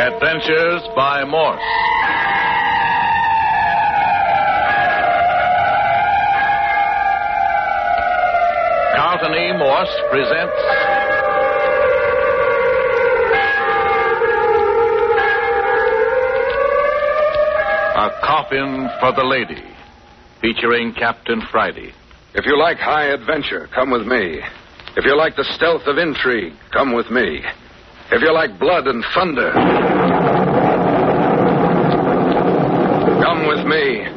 Adventures by Morse. Carlton E. Morse presents A Coffin for the Lady, featuring Captain Friday. If you like high adventure, come with me. If you like the stealth of intrigue, come with me. If you like blood and thunder, come with me.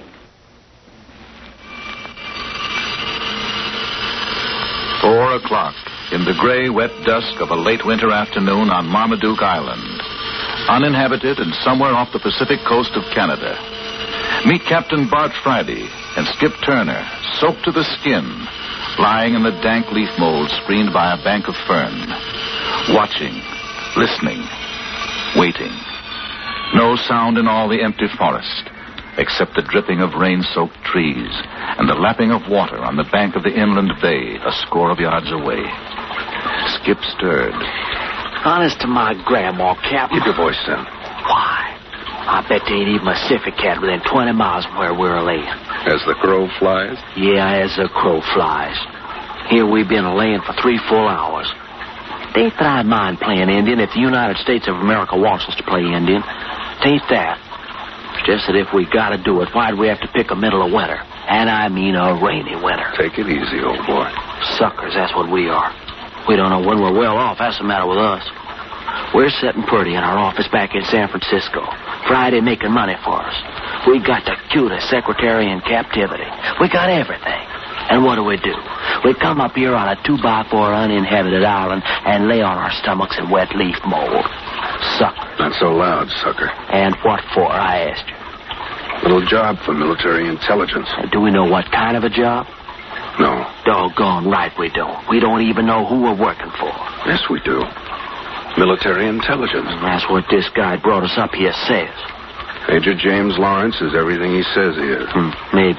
.04 in the gray, wet dusk of a late winter afternoon on Marmaduke Island, uninhabited and somewhere off the Pacific coast of Canada. Meet Captain Bart Friday and Skip Turner, soaked to the skin, lying in the dank leaf mold screened by a bank of fern, watching, listening, waiting. No sound in all the empty forest, except the dripping of rain-soaked trees and the lapping of water on the bank of the inland bay a score of yards away. Skip stirred. Honest to my grandma, Captain. Keep your voice down. Why? I bet there ain't even a Pacific cat within 20 miles from where we're laying. As the crow flies? Yeah, as the crow flies. Here we've been laying for 3 full hours. It ain't that I mind playing Indian if the United States of America wants us to play Indian. It ain't that. It's just that if we gotta do it, why'd we have to pick a middle of winter? And I mean a rainy winter. Take it easy, old boy. Suckers, that's what we are. We don't know when we're well off. That's the matter with us. We're sitting pretty in our office back in San Francisco. Friday making money for us. We got the cutest secretary in captivity. We got everything. And what do? We come up here on a 2x4 uninhabited island and lay on our stomachs in wet leaf mold. Sucker. Not so loud, sucker. And what for, I asked you? Little job for military intelligence. Do we know what kind of a job? No. Doggone right we don't. We don't even know who we're working for. Yes, we do. Military intelligence. And that's what this guy brought us up here says. Major James Lawrence is everything he says he is. Maybe.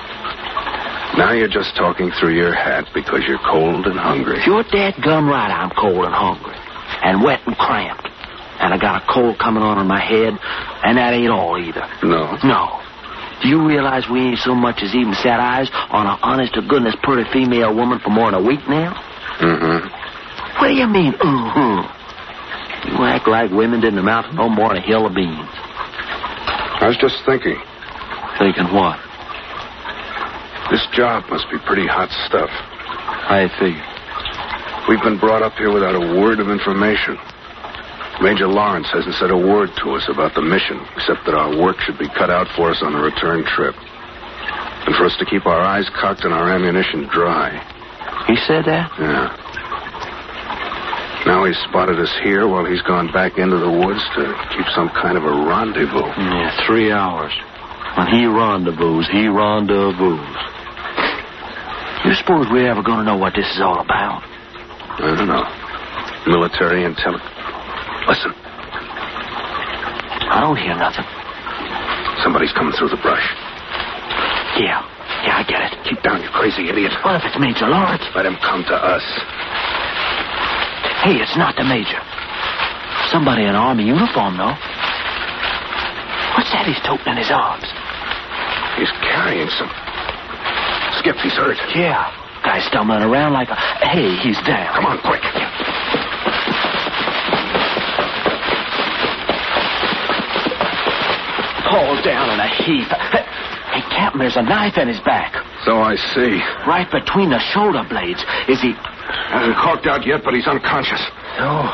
Now you're just talking through your hat because you're cold and hungry. You're dadgum right I'm cold and hungry. And wet and cramped. And I got a cold coming on in my head. And that ain't all either. No? No. Do you realize we ain't so much as even set eyes on an honest-to-goodness pretty female woman for more than a week now? Mm-hmm. What do you mean, You act like women didn't amount to no more than a hill of beans. I was just thinking. Thinking what? This job must be pretty hot stuff. I figure. We've been brought up here without a word of information. Major Lawrence hasn't said a word to us about the mission, except that our work should be cut out for us on the return trip. And for us to keep our eyes cocked and our ammunition dry. He said that? Yeah. Now he's spotted us here while he's gone back into the woods to keep some kind of a rendezvous. Yeah, 3 hours. When he rendezvous, he rendezvous. You suppose we're ever going to know what this is all about? I don't know. Military intelligence. Listen. I don't hear nothing. Somebody's coming through the brush. Yeah, I get it. Keep down, you crazy idiot. What if it's Major Lawrence? Let him come to us. Hey, it's not the Major. Somebody in Army uniform, though. What's that he's toting in his arms? He's carrying some... Skip, he's hurt. Yeah. Guy's stumbling around like a... Hey, he's down. Come on, quick. All down in a heap. Hey, Captain, there's a knife in his back. So I see. Right between the shoulder blades. Is he... Hasn't coked out yet, but he's unconscious. No,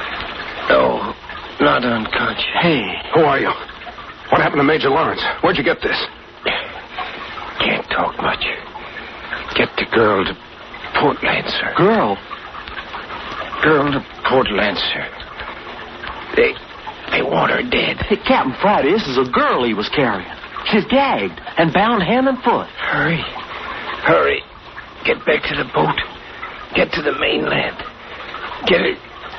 not unconscious. Hey. Who are you? What happened to Major Lawrence? Where'd you get this? Can't talk much. Get the girl to Port Lancer. Girl? Girl to Port Lancer. They want her dead. Hey, Captain Friday, this is a girl he was carrying. She's gagged and bound hand and foot. Hurry. Get back to the boat. Get to the mainland. Get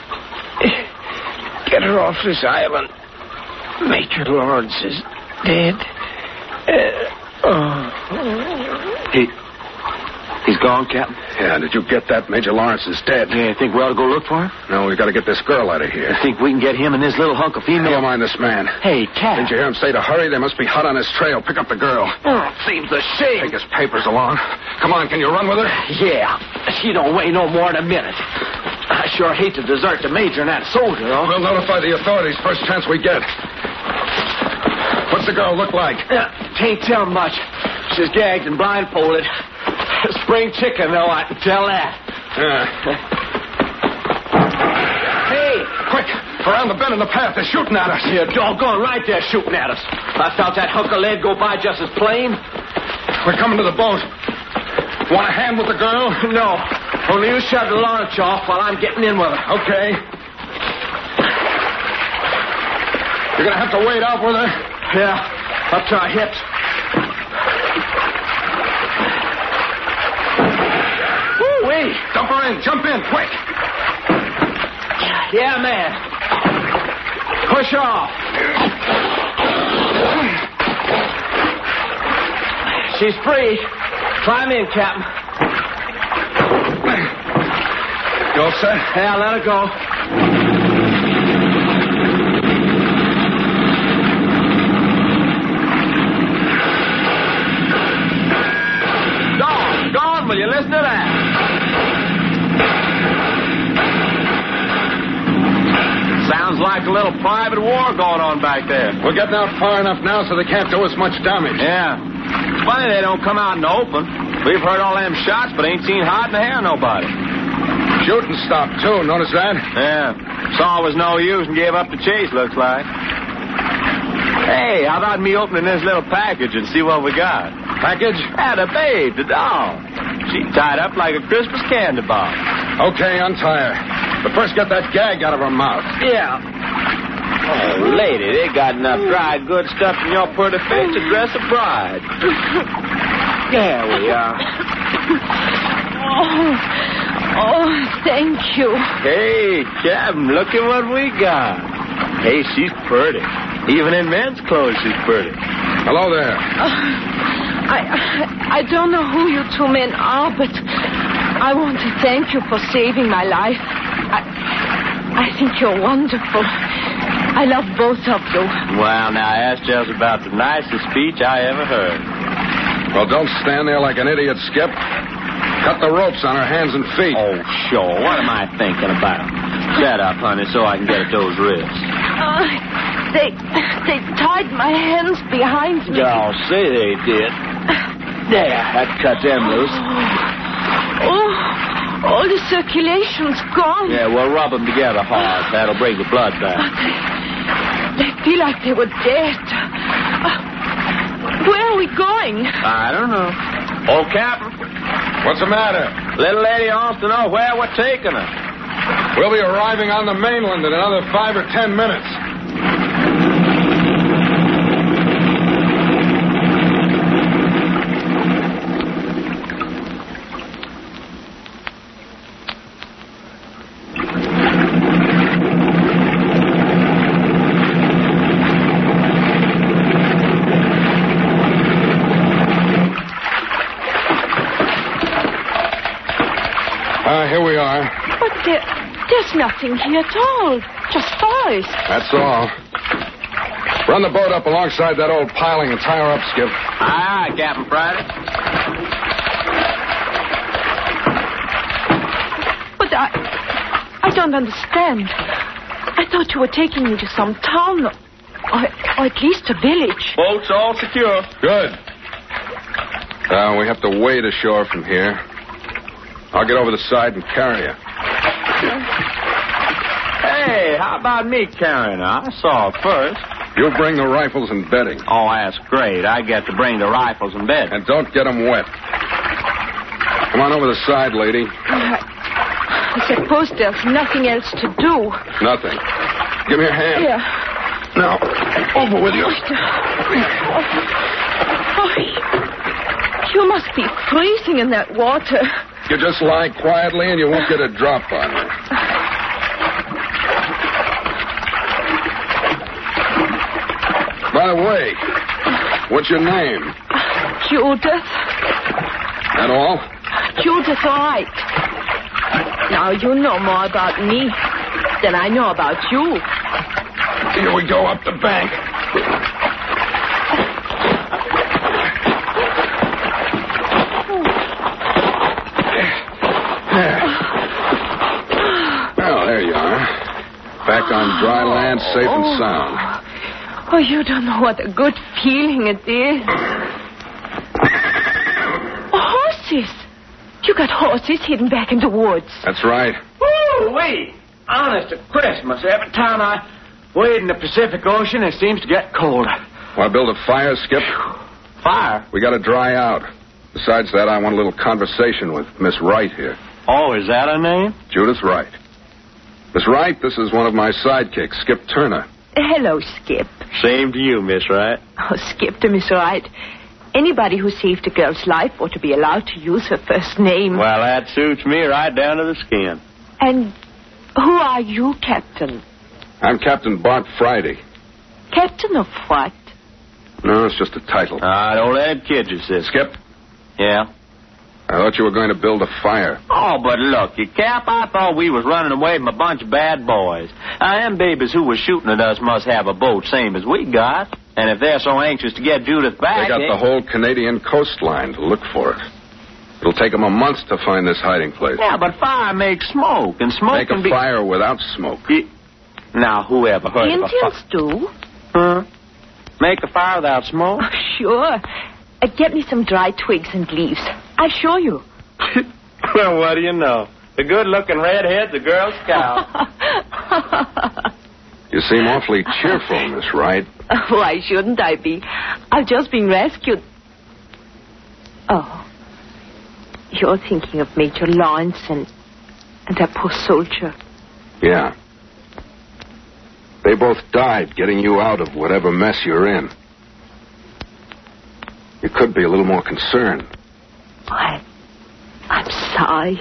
her off this island. Major Lawrence is dead. He's gone, Captain? Yeah, did you get that? Major Lawrence is dead. Yeah, you think we ought to go look for him? No, we got to get this girl out of here. You think we can get him and this little hunk of female? Never mind this man. Hey, Cap. Didn't you hear him say to hurry? They must be hot on his trail. Pick up the girl. Oh, seems a shame. Take his papers along. Come on, can you run with her? Yeah. She don't weigh no more than a minute. I sure hate to desert the major and that soldier, though. We'll notify the authorities first chance we get. What's the girl look like? Can't tell much. She's gagged and blindfolded. Spring chicken, though, I can tell that. Yeah. Hey! Quick! Around the bend in the path. They're shooting at us. Yeah, doggone right they're shooting at us. I felt that hunk of lead go by just as plain. We're coming to the boat. Want a hand with the girl? No. Only you shut the launch off while I'm getting in with her. Okay. You're going to have to wade out with her? Yeah, up to our hips. Woo-wee. Dump her in. Jump in, quick. Yeah, man. Push off. She's free. Climb in, Captain. You all set? Yeah, let her go. Gone, will you listen to that? Sounds like a little private war going on back there. We're getting out far enough now so they can't do us much damage. Yeah. It's funny they don't come out in the open. We've heard all them shots, but ain't seen hide in the hair of nobody. Shooting stopped, too. Notice that? Yeah. Saw it was no use and gave up the chase, looks like. Hey, how about me opening this little package and see what we got? Package? Yeah, the babe, the doll. She tied up like a Christmas candy box. Okay, untie her. But first get that gag out of her mouth. Yeah. Oh, lady, they got enough dry good stuff in your pretty face to dress a bride. There we are. Oh, thank you. Hey, Captain, look at what we got. Hey, she's pretty. Even in men's clothes, she's pretty. Hello there. I don't know who you two men are, but I want to thank you for saving my life. I think you're wonderful. I love both of you. Well, now, that's just about the nicest speech I ever heard. Well, don't stand there like an idiot, Skip. Cut the ropes on her hands and feet. Oh, sure. What am I thinking about? Shut up, honey, so I can get at those wrists. They tied my hands behind me. Oh, say they did. There, that cut them loose. Oh, all the circulation's gone. Yeah, we'll rub them together hard. That'll bring the blood back. They feel like they were dead. Where are we going? I don't know. Oh, Captain. What's the matter? Little lady wants to know where we're taking her. We'll be arriving on the mainland in another 5 or 10 minutes. Here we are. But there's nothing here at all. Just forest. That's all. Run the boat up alongside that old piling and tie her up, Skip. Aye, aye, Captain Friday. But I don't understand. I thought you were taking me to some town, or at least a village. Boat's all secure. Good. We have to wade ashore from here. I'll get over the side and carry you. Hey, how about me carrying her? I saw her first. You'll bring the rifles and bedding. Oh, that's great. I get to bring the rifles and bedding. And don't get them wet. Come on over the side, lady. I suppose there's nothing else to do. Nothing. Give me a hand. Yeah. Now, over with you. You must be freezing in that water. You just lie quietly and you won't get a drop on her. By the way, what's your name? Judith. That all? Judith, all right. Now, you know more about me than I know about you. Here we go up the bank. Well, there you are. Back on dry land, safe and sound. Oh, you don't know what a good feeling it is. Horses. You got horses hidden back in the woods. That's right. Woo-wee! Honest to Christmas, every time I wade in the Pacific Ocean, it seems to get colder. Want to build a fire, Skip? Fire? We got to dry out. Besides that, I want a little conversation with Miss Wright here. Oh, is that her name? Judith Wright. Miss Wright, this is one of my sidekicks, Skip Turner. Hello, Skip. Same to you, Miss Wright. Oh, Skip to Miss Wright. Anybody who saved a girl's life ought to be allowed to use her first name. Well, that suits me right down to the skin. And who are you, Captain? I'm Captain Bart Friday. Captain of what? No, it's just a title. Don't let him kid you, sis. Skip, Yeah? I thought you were going to build a fire. Oh, but look, you Cap, I thought we was running away from a bunch of bad boys. Them babies who was shooting at us must have a boat same as we got. And if they're so anxious to get Judith back... They got the whole Canadian coastline to look for it. It'll take them a month to find this hiding place. Yeah, but fire makes smoke, and smoke Make can a be... fire without smoke. Now, who ever heard of a Indians do. Huh? Make a fire without smoke? Oh, sure. Get me some dry twigs and leaves. I'll show you. Well, what do you know? The good-looking redhead's a Girl Scout. You seem awfully cheerful, Miss Wright. Why shouldn't I be? I've just been rescued. Oh. You're thinking of Major Lawrence and that poor soldier. Yeah. They both died getting you out of whatever mess you're in. You could be a little more concerned. I'm sorry.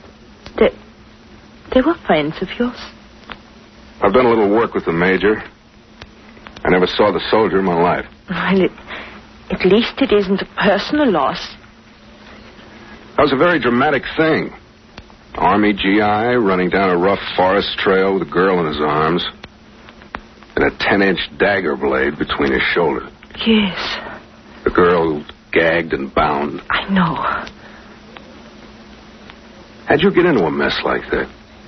They were friends of yours? I've done a little work with the Major. I never saw the soldier in my life. Well, at least it isn't a personal loss. That was a very dramatic thing. Army GI running down a rough forest trail with a girl in his arms and a 10-inch dagger blade between his shoulders. Yes. The girl gagged and bound. I know. How'd you get into a mess like that?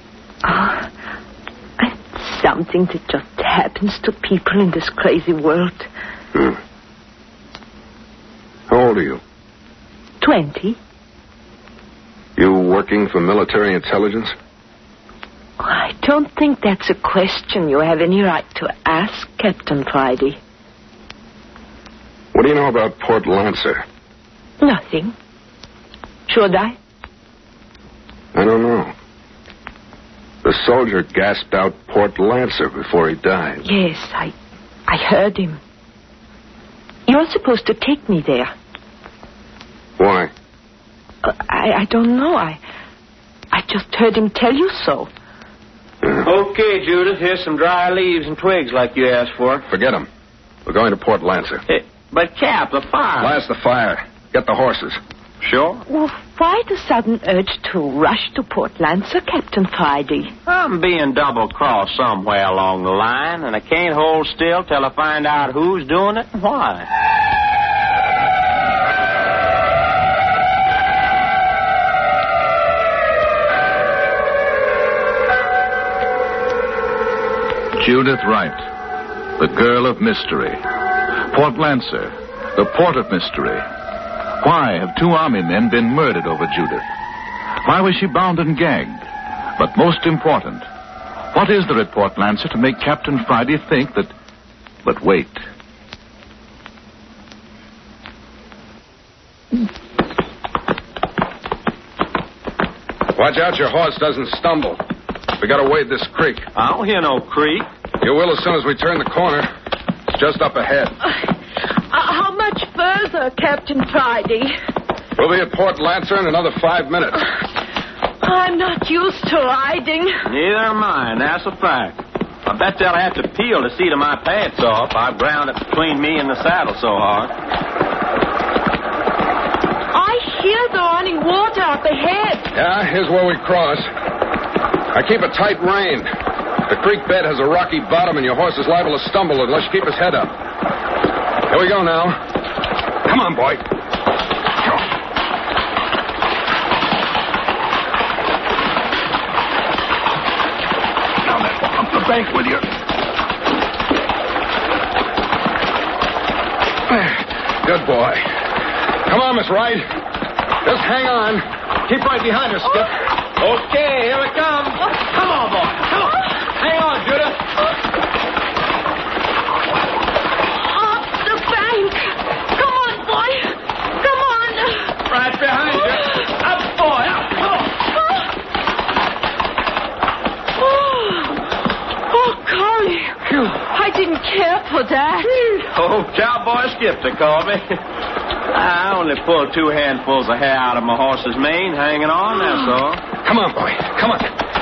It's something that just happens to people in this crazy world. How old are you? 20. You working for military intelligence? I don't think that's a question you have any right to ask, Captain Friday. What do you know about Port Lancer? Nothing. Should I? I don't know. The soldier gasped out Port Lancer before he died. Yes, I heard him. You're supposed to take me there. Why? I don't know. I just heard him tell you so. Okay, Judith, here's some dry leaves and twigs like you asked for. Forget them. We're going to Port Lancer. But, Cap, the fire... Blast the fire. Get the horses. Sure. Well, why the sudden urge to rush to Port Lancer, Captain Friday? I'm being double-crossed somewhere along the line, and I can't hold still till I find out who's doing it and why. Judith Wright, the girl of mystery. Port Lancer, the port of mystery. Why have two army men been murdered over Judith? Why was she bound and gagged? But most important, what is there at Port Lancer to make Captain Friday think that... But wait. Watch out your horse doesn't stumble. We gotta wade this creek. I don't hear no creek. You will as soon as we turn the corner. It's just up ahead. How much further, Captain Friday? We'll be at Port Lancer in another 5 minutes. I'm not used to riding. Neither am I, and that's a fact. I bet they'll have to peel the seat of my pants off. I've ground it between me and the saddle so hard. I hear There's the running water up ahead. Yeah, here's where we cross. I keep a tight rein. The creek bed has a rocky bottom, and your horse is liable to stumble unless you keep his head up. Here we go now. Come on, boy. Now then, up the bank with you. Good boy. Come on, Miss Wright. Just hang on. Keep right behind us, Skip. Okay, here it comes. Come on, boy. Come on. Hang on, Judith. Up the bank. Come on, boy. Come on. Right behind you. Up, boy. Up. Come on. Oh, Corey. I didn't care for that. Oh, Cowboy Skip, they call me. I only pulled 2 handfuls of hair out of my horse's mane, hanging on, that's all. Come on, boy. Come on.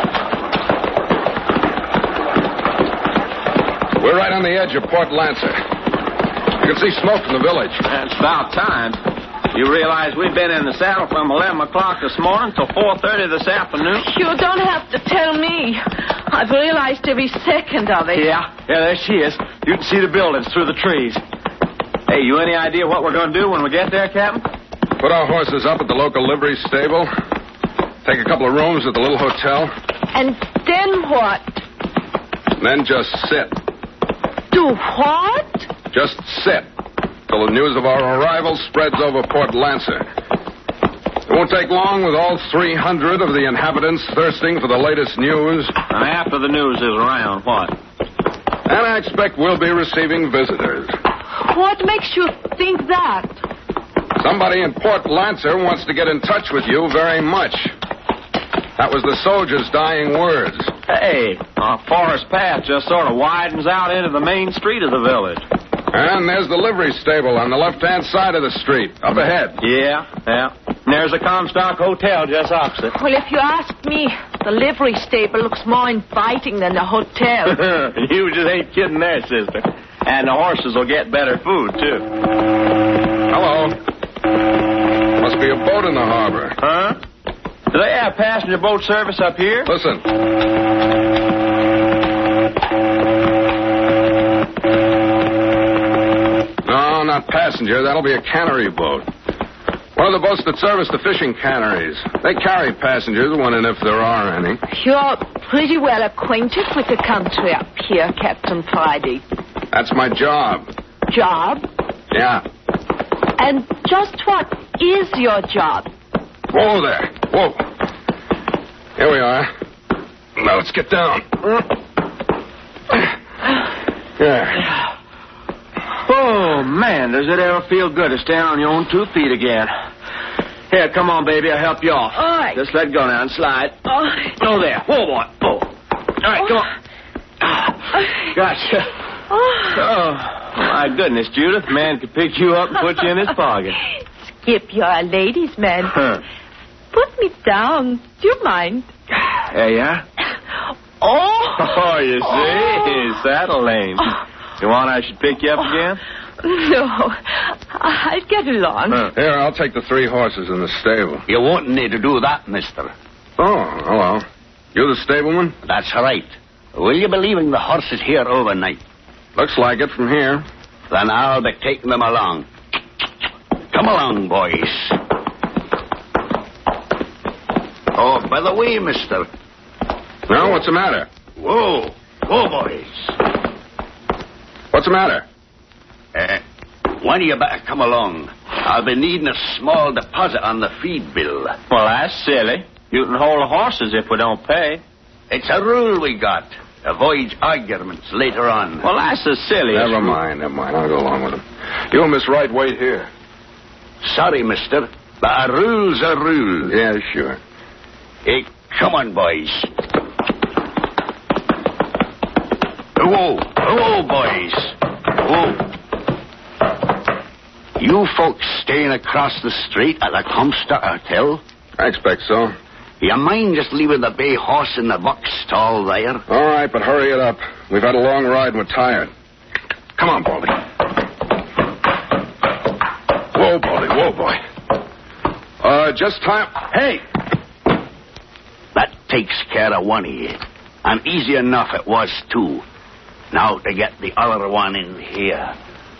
We're right on the edge of Port Lancer. You can see smoke from the village. That's about time. You realize we've been in the saddle from 11 o'clock this morning till 4:30 this afternoon? You don't have to tell me. I've realized every second of it. Yeah, there she is. You can see the buildings through the trees. Hey, you any idea what we're going to do when we get there, Captain? Put our horses up at the local livery stable. Take a couple of rooms at the little hotel. And then what? Then just sit. Do what? Just sit till the news of our arrival spreads over Port Lancer. It won't take long with all 300 of the inhabitants thirsting for the latest news. And after the news is around, what? And I expect we'll be receiving visitors. What makes you think that? Somebody in Port Lancer wants to get in touch with you very much. That was the soldiers' dying words. Hey, our forest path just sort of widens out into the main street of the village. And there's the livery stable on the left-hand side of the street, up ahead. Yeah. And there's the Comstock Hotel just opposite. Well, if you ask me, the livery stable looks more inviting than the hotel. You just ain't kidding there, sister. And the horses will get better food, too. Hello. Must be a boat in the harbor. Huh? Do they have passenger boat service up here? Listen. No, not passenger. That'll be a cannery boat. One of the boats that service the fishing canneries. They carry passengers when and if there are any. You're pretty well acquainted with the country up here, Captain Friday. That's my job. Job? Yeah. And just what is your job? Whoa there. Whoa. Here we are. Now let's get down. There. Oh, man, does it ever feel good to stand on your own 2 feet again? Here, come on, baby. I'll help you off. All right. Just let go now and slide. Oh, there. Whoa, boy. Oh. All right, come on. Gotcha. Oh, my goodness, Judith. Man could pick you up and put you in his pocket. Skip, you're a ladies' man. Huh. Put me down. Do you mind? There you are. Oh, you see? Saddle lane. You want I should pick you up again? No. I'll get along. Here, I'll take the 3 horses in the stable. You won't need to do that, mister. Oh, hello. You the stableman? That's right. Will you be leaving the horses here overnight? Looks like it from here. Then I'll be taking them along. Come along, boys. Oh, by the way, mister. Well, what's the matter? Whoa, boys. What's the matter? When you better come along. I'll be needing a small deposit on the feed bill. Well, that's silly. You can hold the horses if we don't pay. It's a rule we got. Avoid arguments later on. Well, that's as silly as... Never mind. I'll go along with him. You and Miss Wright wait here. Sorry, mister, but a rule's a rule. Yeah, sure. Hey, come on, boys. Whoa, boys. Whoa. You folks staying across the street at the Comstock Hotel? I expect so. You mind just leaving the bay horse in the box stall there? All right, but hurry it up. We've had a long ride and we're tired. Come on, Baldy. Whoa, Baldy. Whoa, boy. just time. Hey! That takes care of one of you. And easy enough it was, too. Now to get the other one in here.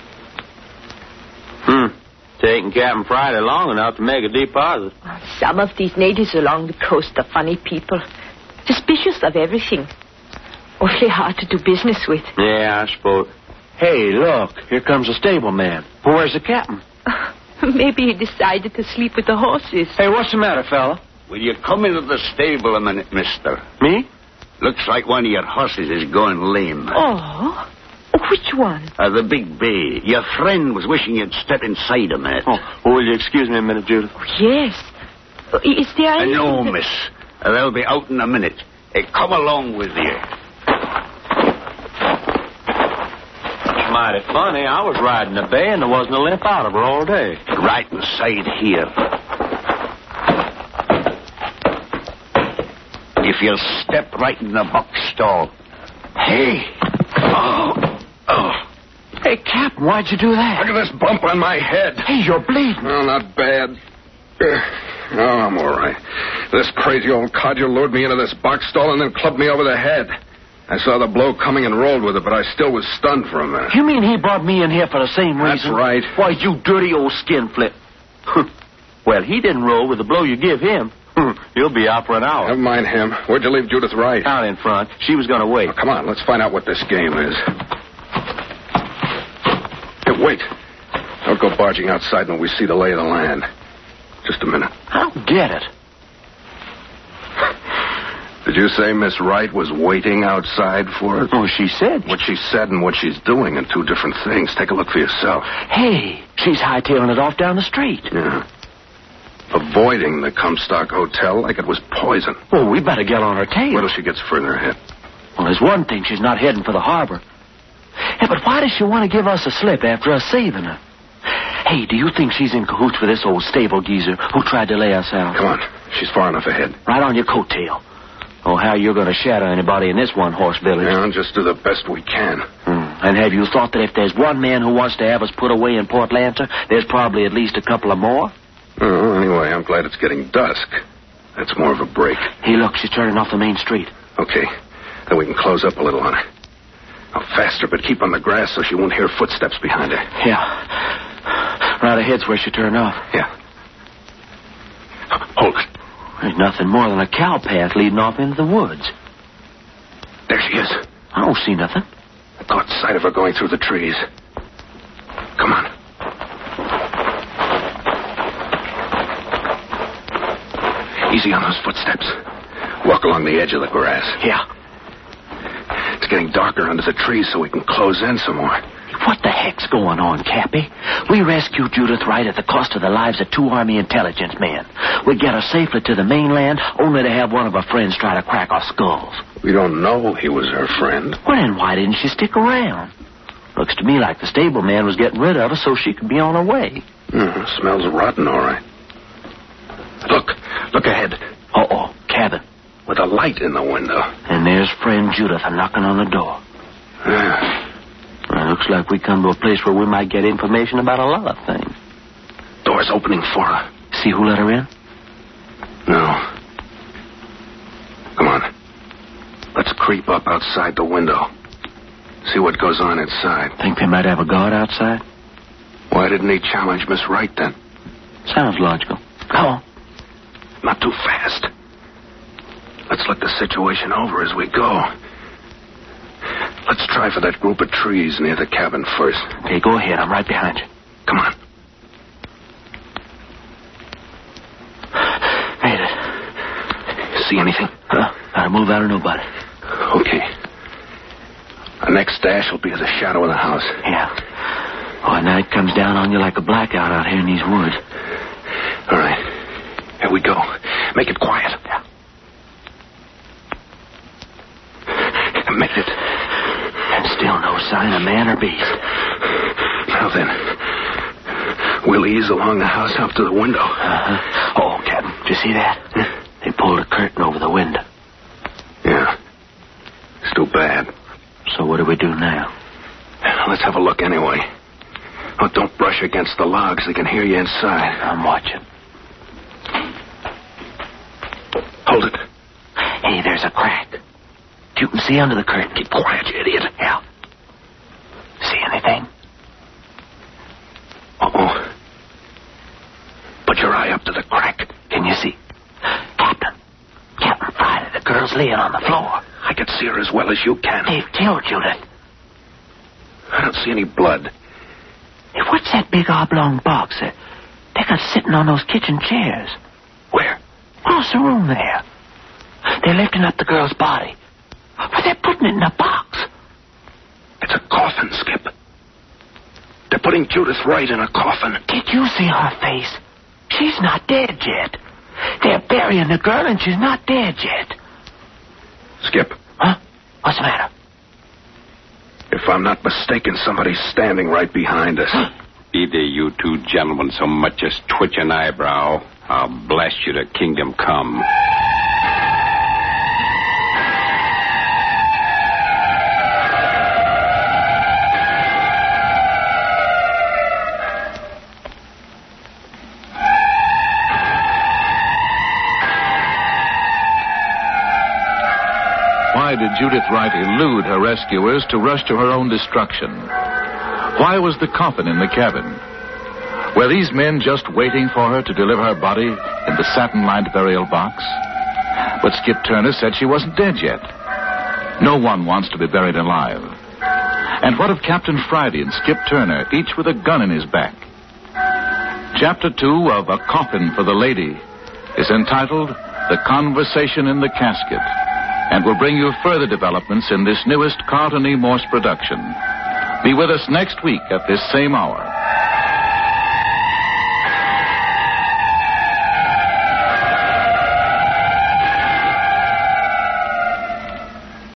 Taking Captain Friday long enough to make a deposit. Some of these natives along the coast are funny people. Suspicious of everything. Awfully hard to do business with. Yeah, I suppose. Hey, look. Here comes a stableman. Where's the captain? Maybe he decided to sleep with the horses. Hey, what's the matter, fella? Will you come into the stable a minute, mister? Me? Looks like one of your horses is going lame. Oh? Which one? The big bay. Your friend was wishing you'd step inside a minute. Oh, will you excuse me a minute, Judith? Yes. Is there anything... No, miss. They'll be out in a minute. Come along with you. It's mighty funny. I was riding the bay and there wasn't a limp out of her all day. Right inside here. If you'll step right in the box stall. Hey. Hey, Captain, why'd you do that? Look at this bump on my head. Hey, you're bleeding. Oh, not bad. Oh, I'm all right. This crazy old codger lured me into this box stall and then clubbed me over the head. I saw the blow coming and rolled with it, but I still was stunned for a minute. You mean he brought me in here for the same reason? That's right. Why, you dirty old skinflip. Well, he didn't roll with the blow you give him. He'll be out for an hour. Never mind him. Where'd you leave Judith Wright? Out in front. She was going to wait. Oh, come on, let's find out what this game is. Hey, wait. Don't go barging outside when we see the lay of the land. Just a minute. I don't get it. Did you say Miss Wright was waiting outside for us? Oh, she said. What she said and what she's doing are two different things. Take a look for yourself. Hey, she's hightailing it off down the street. Yeah. Avoiding the Comstock Hotel like it was poison. Well, we better get on her tail. Wait till she gets further ahead. Well, there's one thing. She's not heading for the harbor. Hey, but why does she want to give us a slip after us saving her? Hey, do you think she's in cahoots with this old stable geezer who tried to lay us out? Come on. She's far enough ahead. Right on your coattail. Oh, how you're going to shadow anybody in this one-horse village? Yeah, I'll just do the best we can. And have you thought that if there's one man who wants to have us put away in Port Lancer, there's probably at least a couple of more? Oh, anyway, I'm glad it's getting dusk. That's more of a break. Hey, look, she's turning off the main street. Okay. Then we can close up a little on her. Now, faster, but keep on the grass so she won't hear footsteps behind her. Yeah. Right ahead's where she turned off. Yeah. Hold it. There's nothing more than a cow path leading off into the woods. There she is. I don't see nothing. I caught sight of her going through the trees. Come on. Easy on those footsteps. Walk along the edge of the grass. Yeah. It's getting darker under the trees, so we can close in some more. What the heck's going on, Cappy? We rescued Judith Wright at the cost of the lives of 2 Army intelligence men. We get her safely to the mainland, only to have one of her friends try to crack our skulls. We don't know he was her friend. Well, then why didn't she stick around? Looks to me like the stableman was getting rid of her so she could be on her way. Smells rotten, all right. Look ahead. Uh-oh, cabin. With a light in the window. And there's friend Judith knocking on the door. Yeah. Well, looks like we come to a place where we might get information about a lot of things. Door's opening for her. See who let her in? No. Come on. Let's creep up outside the window. See what goes on inside. Think they might have a guard outside? Why didn't he challenge Miss Wright then? Sounds logical. Come on. Not too fast. Let's look the situation over as we go. Let's try for that group of trees near the cabin first. Okay, go ahead. I'm right behind you. Come on. Made it. See anything? Gotta move out of nobody. Okay. Our next stash will be at the shadow of the house. Yeah. Oh, night comes down on you like a blackout out here in these woods. All right. Here we go. Make it quiet. Yeah. Made it. And still no sign of man or beast. Now then, we'll ease along the house up to the window. Uh-huh. Oh, Captain, did you see that? They pulled a curtain over the window. Yeah. It's too bad. So what do we do now? Let's have a look anyway. Oh, don't brush against the logs. They can hear you inside. I'm watching. crack. You can see under the curtain. Keep quiet, you idiot. Yeah. See anything? Uh-oh. Put your eye up to the crack. Can you see? Captain Friday, the girl's laying on the floor. I can see her as well as you can. They've killed Judith. I don't see any blood. Hey, what's that big oblong box they got sitting on those kitchen chairs? Where? Across the room there. They're lifting up the girl's body. But they're putting it in a box. It's a coffin, Skip. They're putting Judith Wright in a coffin. Did you see her face? She's not dead yet. They're burying the girl and she's not dead yet. Skip. Huh? What's the matter? If I'm not mistaken, somebody's standing right behind us. Either you two gentlemen so much as twitch an eyebrow, I'll blast you to kingdom come. Why did Judith Wright elude her rescuers to rush to her own destruction? Why was the coffin in the cabin? Were these men just waiting for her to deliver her body in the satin-lined burial box? But Skip Turner said she wasn't dead yet. No one wants to be buried alive. And what of Captain Friday and Skip Turner, each with a gun in his back? Chapter 2 of A Coffin for the Lady is entitled The Conversation in the Casket, and will bring you further developments in this newest Carlton E. Morse production. Be with us next week at this same hour.